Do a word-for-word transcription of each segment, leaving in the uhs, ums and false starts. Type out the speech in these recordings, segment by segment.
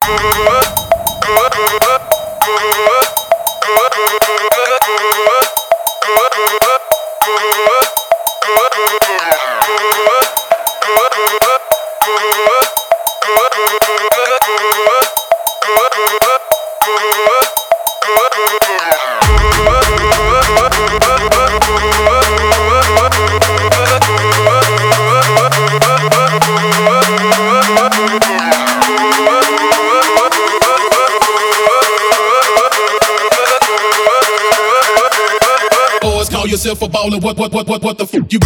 Yourself a baller, what, what, what, what, what the f*** you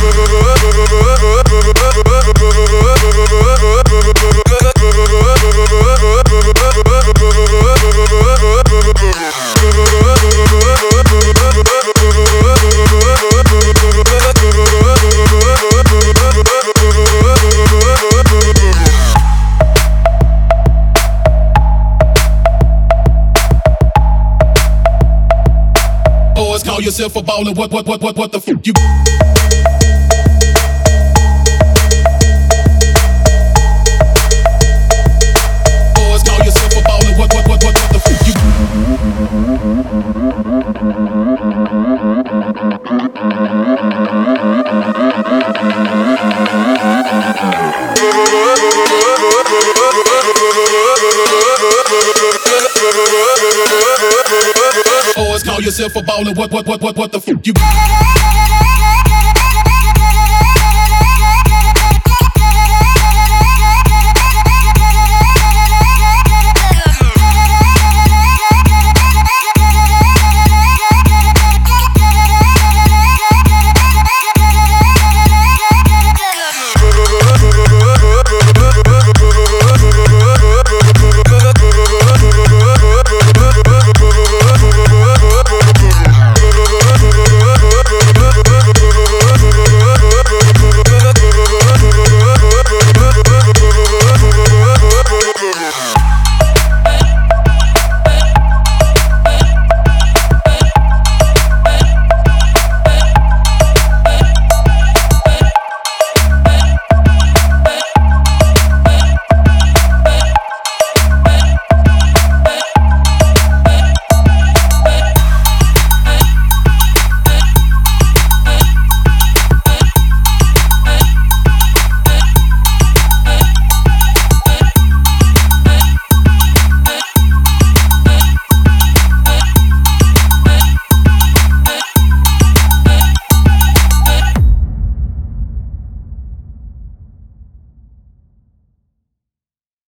Call yourself a baller, what, what, what, what, what the f*** you Boys, call yourself a baller, what, what, what, what, what the f*** you Boys, call yourself a baller, what, what, what, what, what the f*** you